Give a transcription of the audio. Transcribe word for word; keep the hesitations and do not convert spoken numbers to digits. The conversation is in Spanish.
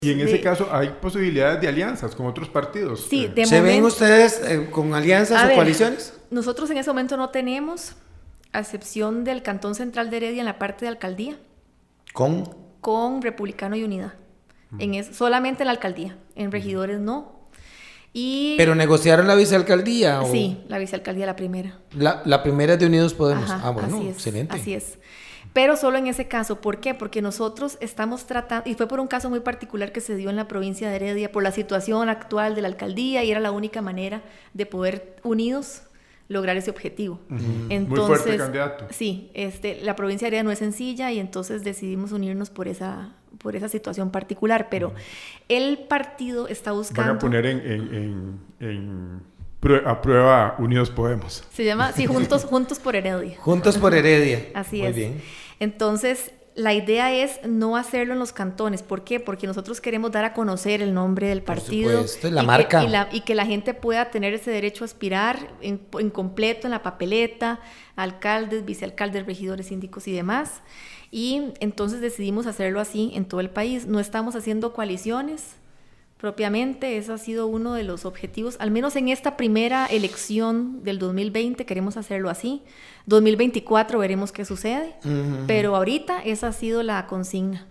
Y en de, ese caso hay posibilidades de alianzas con otros partidos. Sí, de ¿Se momento, ven ustedes eh, con alianzas o ver, coaliciones? Nosotros en ese momento no tenemos, a excepción del Cantón Central de Heredia en la parte de alcaldía. ¿Con? Con Republicano y Unidad. Mm. En es, solamente en la alcaldía, en regidores no. Y, ¿Pero negociaron la vicealcaldía? ¿O? Sí, la vicealcaldía la primera. La, la primera es de Unidos Podemos. Ajá, ah, bueno, así es, excelente. Así es. Pero solo en ese caso. ¿Por qué? Porque nosotros estamos tratando, y fue por un caso muy particular que se dio en la provincia de Heredia, por la situación actual de la alcaldía, y era la única manera de poder, unidos, lograr ese objetivo. Uh-huh. Entonces, muy fuerte candidato. Sí, este, la provincia de Heredia no es sencilla, y entonces decidimos unirnos por esa, por esa situación particular, pero uh-huh. el partido está buscando... Van a poner en... en, en, en... a prueba Unidos Podemos. Se llama, sí, Juntos, Juntos por Heredia. Juntos por Heredia. Así Muy es. bien. Entonces, la idea es no hacerlo en los cantones. ¿Por qué? Porque nosotros queremos dar a conocer el nombre del partido. Por supuesto, la y marca. Que, y, la, y que la gente pueda tener ese derecho a aspirar en, en completo, en la papeleta, alcaldes, vicealcaldes, regidores, síndicos y demás. Y entonces decidimos hacerlo así en todo el país. No estamos haciendo coaliciones propiamente, eso ha sido uno de los objetivos, al menos en esta primera elección del dos mil veinte queremos hacerlo así. dos mil veinticuatro veremos qué sucede, uh-huh. pero ahorita esa ha sido la consigna.